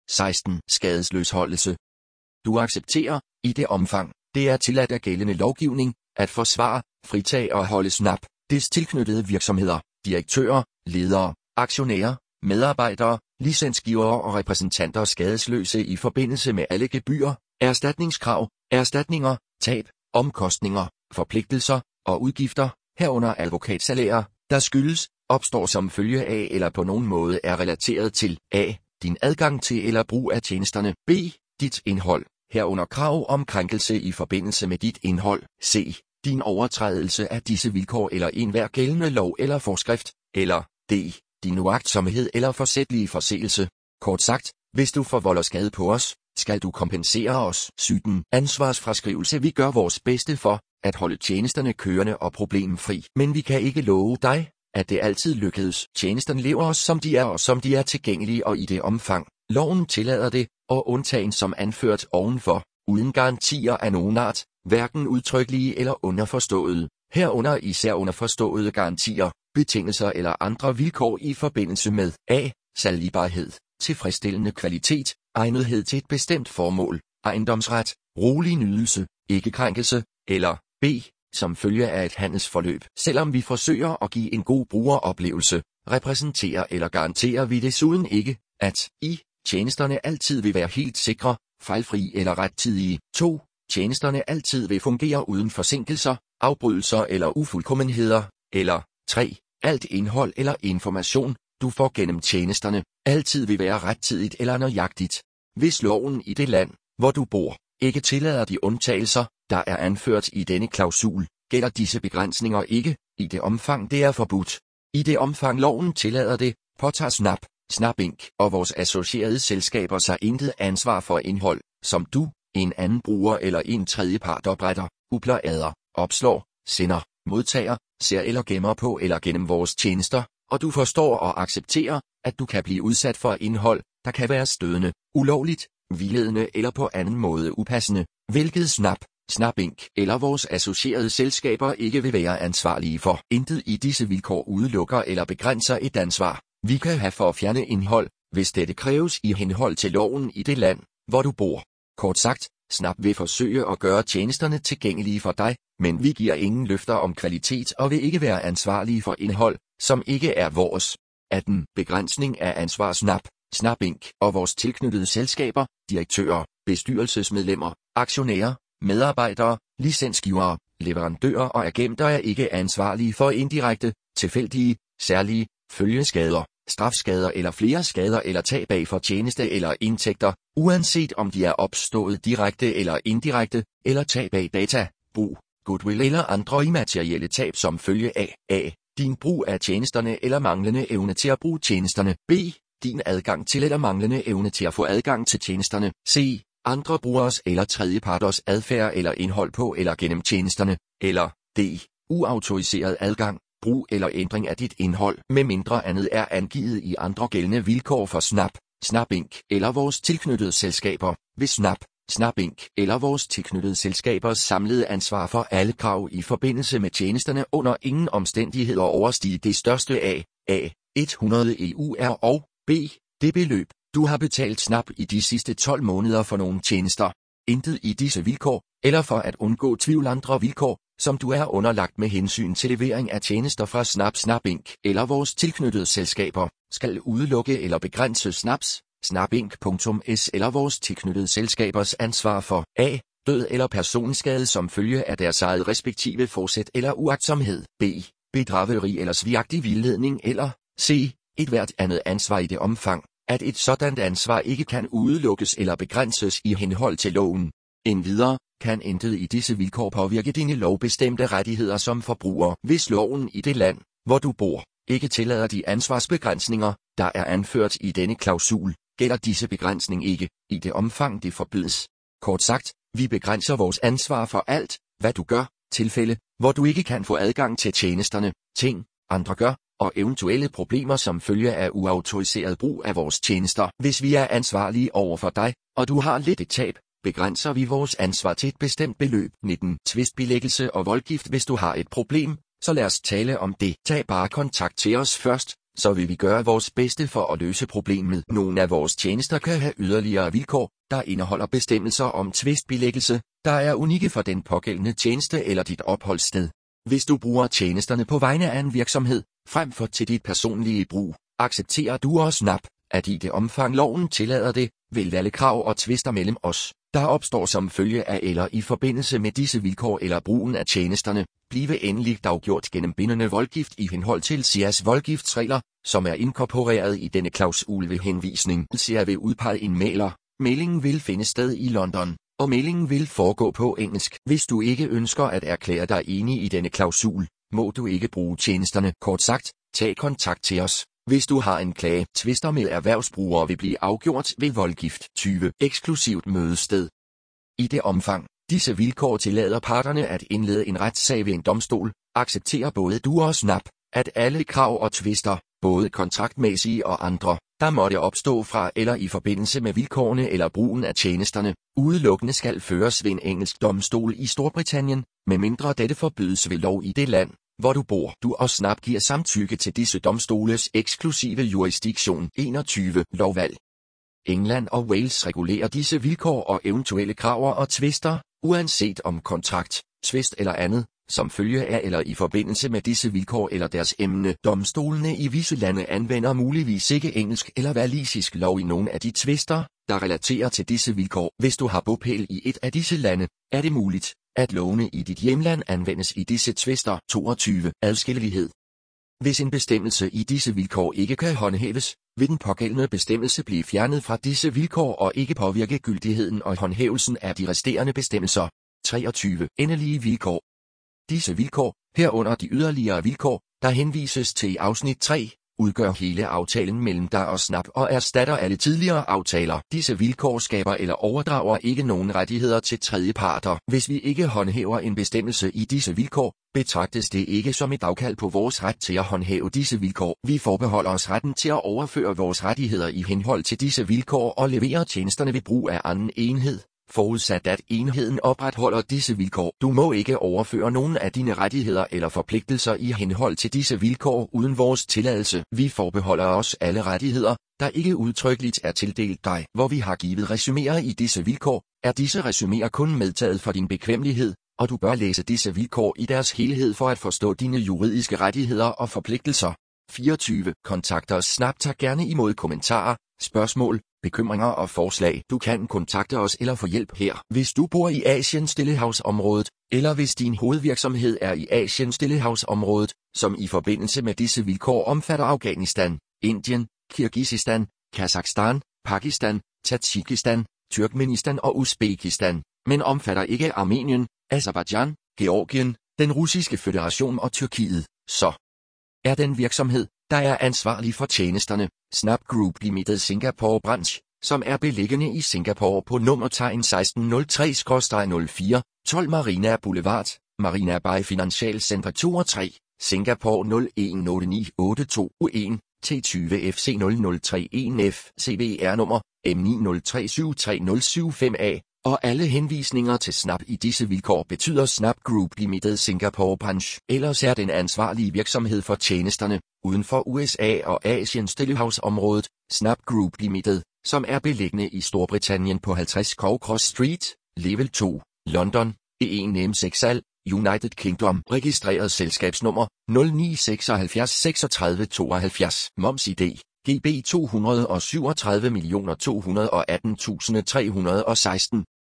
16. Skadesløsholdelse. Du accepterer, i det omfang, det er tilladt af gældende lovgivning, at forsvare, fritage og holde SNAP, des tilknyttede virksomheder, direktører, ledere, aktionærer, medarbejdere, licensgivere og repræsentanter skadesløse i forbindelse med alle gebyrer, erstatningskrav, erstatninger, tab, omkostninger, forpligtelser og udgifter, herunder advokatsalærer, der skyldes, opstår som følge af eller på nogen måde er relateret til a. din adgang til eller brug af tjenesterne, b. dit indhold, herunder krav om krænkelse i forbindelse med dit indhold, c. din overtrædelse af disse vilkår eller enhver gældende lov eller forskrift, eller d. din uagtsomhed eller forsætlige forseelse. Kort sagt, hvis du forvolder skade på os, skal du kompensere os. 17. Ansvarsfraskrivelse. Vi gør vores bedste for at holde tjenesterne kørende og problemfri, men vi kan ikke love dig, at det altid lykkedes. Tjenesterne lever os som de er og som de er tilgængelige og i det omfang, loven tillader det, og undtagen som anført ovenfor, uden garantier af nogen art, hverken udtrykkelige eller underforståede, herunder især underforståede garantier, betingelser eller andre vilkår i forbindelse med a. salgbarhed, tilfredsstillende kvalitet, egnethed til et bestemt formål, ejendomsret, rolig nydelse, ikke krænkelse, eller b. som følge af et handelsforløb. Selvom vi forsøger at give en god brugeroplevelse, repræsenterer eller garanterer vi desuden ikke, at tjenesterne altid vil være helt sikre, fejlfri eller rettidige. 2. Tjenesterne altid vil fungere uden forsinkelser, afbrydelser eller ufuldkommenheder. Eller 3. Alt indhold eller information, du får gennem tjenesterne, altid vil være rettidigt eller nøjagtigt. Hvis loven i det land, hvor du bor, ikke tillader de undtagelser, der er anført i denne klausul, gælder disse begrænsninger ikke, i det omfang det er forbudt. I det omfang loven tillader det, påtager SNAP Inc. og vores associerede selskaber sig intet ansvar for indhold, som du, en anden bruger eller en tredjepart opretter, uploader, opslår, sender, modtager, ser eller gemmer på eller gennem vores tjenester, og du forstår og accepterer, at du kan blive udsat for indhold, der kan være stødende, ulovligt, vildledende eller på anden måde upassende, hvilket SNAP Inc. eller vores associerede selskaber ikke vil være ansvarlige for. Intet i disse vilkår udelukker eller begrænser et ansvar, vi kan have for at fjerne indhold, hvis dette kræves i henhold til loven i det land, hvor du bor. Kort sagt, SNAP vil forsøge at gøre tjenesterne tilgængelige for dig, men vi giver ingen løfter om kvalitet og vil ikke være ansvarlige for indhold, som ikke er vores. 18. Begrænsning af ansvar. SNAP Inc. og vores tilknyttede selskaber, direktører, bestyrelsesmedlemmer, aktionærer, medarbejdere, licensgivere, leverandører og agenter er ikke ansvarlige for indirekte, tilfældige, særlige, følgeskader, strafskader eller flere skader eller tab af fortjeneste eller indtægter, uanset om de er opstået direkte eller indirekte, eller tab af data, brug, goodwill eller andre immaterielle tab som følge af a. din brug af tjenesterne eller manglende evne til at bruge tjenesterne, b. din adgang til eller manglende evne til at få adgang til tjenesterne, c. andre brugeres eller tredjeparters adfærd eller indhold på eller gennem tjenesterne, eller d. uautoriseret adgang, brug eller ændring af dit indhold, med mindre andet er angivet i andre gældende vilkår for SNAP Inc. eller vores tilknyttede selskaber, hvis SNAP Inc. eller vores tilknyttede selskabers samlede ansvar for alle krav i forbindelse med tjenesterne under ingen omstændigheder overstige det største af a. 100 EUR og b. det beløb, du har betalt SNAP i de sidste 12 måneder for nogle tjenester. Intet i disse vilkår, eller for at undgå tvivl andre vilkår, som du er underlagt med hensyn til levering af tjenester fra SNAP Inc. eller vores tilknyttede selskaber, skal udelukke eller begrænse SNAP Inc.s eller vores tilknyttede selskabers ansvar for a. død eller personskade som følge af deres eget respektive forsæt eller uagtsomhed, b. bedrageri eller svigagtig vildledning eller c. et hvert andet ansvar i det omfang, at et sådant ansvar ikke kan udelukkes eller begrænses i henhold til loven. Endvidere kan intet i disse vilkår påvirke dine lovbestemte rettigheder som forbruger, hvis loven i det land, hvor du bor, ikke tillader de ansvarsbegrænsninger, der er anført i denne klausul, gælder disse begrænsning ikke, i det omfang det forbydes. Kort sagt, vi begrænser vores ansvar for alt, hvad du gør, tilfælde, hvor du ikke kan få adgang til tjenesterne, ting, andre gør, og eventuelle problemer som følge af uautoriseret brug af vores tjenester. Hvis vi er ansvarlige over for dig, og du har lidt et tab, begrænser vi vores ansvar til et bestemt beløb. 19. Tvistbilæggelse og voldgift. Hvis du har et problem, så lad os tale om det. Tag bare kontakt til os først, så vil vi gøre vores bedste for at løse problemet. Nogle af vores tjenester kan have yderligere vilkår, der indeholder bestemmelser om tvistbilæggelse, der er unikke for den pågældende tjeneste eller dit opholdssted. Hvis du bruger tjenesterne på vegne af en virksomhed, frem for til dit personlige brug, accepterer du og Snap, at i det omfang loven tillader det, vil alle krav og tvister mellem os, der opstår som følge af eller i forbindelse med disse vilkår eller brugen af tjenesterne, blive endeligt afgjort gennem bindende voldgift i henhold til SIAs voldgiftsregler, som er inkorporeret i denne klausul ved henvisning. SIA vil udpege en mægler. Mæglingen vil finde sted i London, og mæglingen vil foregå på engelsk. Hvis du ikke ønsker at erklære dig enig i denne klausul, må du ikke bruge tjenesterne. Kort sagt, tag kontakt til os. Hvis du har en klage, tvister med erhvervsbrugere vil blive afgjort ved voldgift. 20. Eksklusivt mødested. I det omfang, disse vilkår tillader parterne at indlede en retssag ved en domstol, accepterer både du og Snap, at alle krav og tvister, både kontraktmæssige og andre, der måtte opstå fra eller i forbindelse med vilkårene eller brugen af tjenesterne, udelukkende skal føres ved en engelsk domstol i Storbritannien, medmindre dette forbydes ved lov i det land, hvor du bor. Du og Snap giver samtykke til disse domstoles eksklusive jurisdiktion. 21. Lovvalg. England og Wales regulerer disse vilkår og eventuelle krav og tvister, uanset om kontrakt, tvist eller andet, som følge af eller i forbindelse med disse vilkår eller deres emne. Domstolene i visse lande anvender muligvis ikke engelsk eller walisisk lov i nogle af de tvister, der relaterer til disse vilkår. Hvis du har bopæl i et af disse lande, er det muligt, at lovene i dit hjemland anvendes i disse tvister. 22. Adskillelighed. Hvis en bestemmelse i disse vilkår ikke kan håndhæves, vil den pågældende bestemmelse blive fjernet fra disse vilkår og ikke påvirke gyldigheden og håndhævelsen af de resterende bestemmelser. 23. Endelige vilkår. Disse vilkår, herunder de yderligere vilkår, der henvises til i afsnit 3, udgør hele aftalen mellem dig og Snap og erstatter alle tidligere aftaler. Disse vilkår skaber eller overdrager ikke nogen rettigheder til tredjeparter. Hvis vi ikke håndhæver en bestemmelse i disse vilkår, betragtes det ikke som et afkald på vores ret til at håndhæve disse vilkår. Vi forbeholder os retten til at overføre vores rettigheder i henhold til disse vilkår og levere tjenesterne ved brug af anden enhed, forudsat at enheden opretholder disse vilkår. Du må ikke overføre nogen af dine rettigheder eller forpligtelser i henhold til disse vilkår uden vores tilladelse. Vi forbeholder os alle rettigheder, der ikke udtrykkeligt er tildelt dig. Hvor vi har givet resuméer i disse vilkår, er disse resuméer kun medtaget for din bekvemmelighed, og du bør læse disse vilkår i deres helhed for at forstå dine juridiske rettigheder og forpligtelser. 24. Kontakt os. Snap tager gerne imod kommentarer, spørgsmål, bekymringer og forslag. Du kan kontakte os eller få hjælp her. Hvis du bor i Asien-Stillehavsområdet, eller hvis din hovedvirksomhed er i Asien-Stillehavsområdet, som i forbindelse med disse vilkår omfatter Afghanistan, Indien, Kirgisistan, Kazakhstan, Pakistan, Tadsjikistan, Turkmenistan og Uzbekistan, men omfatter ikke Armenien, Aserbajdsjan, Georgien, den russiske føderation og Tyrkiet, så er den virksomhed, der er ansvarlig for tjenesterne, Snap Group Limited Singapore Branch, som er beliggende i Singapore på nummertegn 1603/04, 12 Marina Boulevard, Marina Bay Financial Center 2 og 3, Singapore 018982-1, T20 FC 0031F, CVR nummer M9037305A, og alle henvisninger til Snap i disse vilkår betyder Snap Group Limited Singapore Branch. Ellers er den ansvarlige virksomhed for tjenesterne, uden for USA og Asien-Stillehavsområdet, Snap Group Limited, som er beliggende i Storbritannien på 50 Cowcross Street, Level 2, London, E1M6 United Kingdom. Registreret selskabsnummer 0976 36 72. Moms ID GB 237.218.316.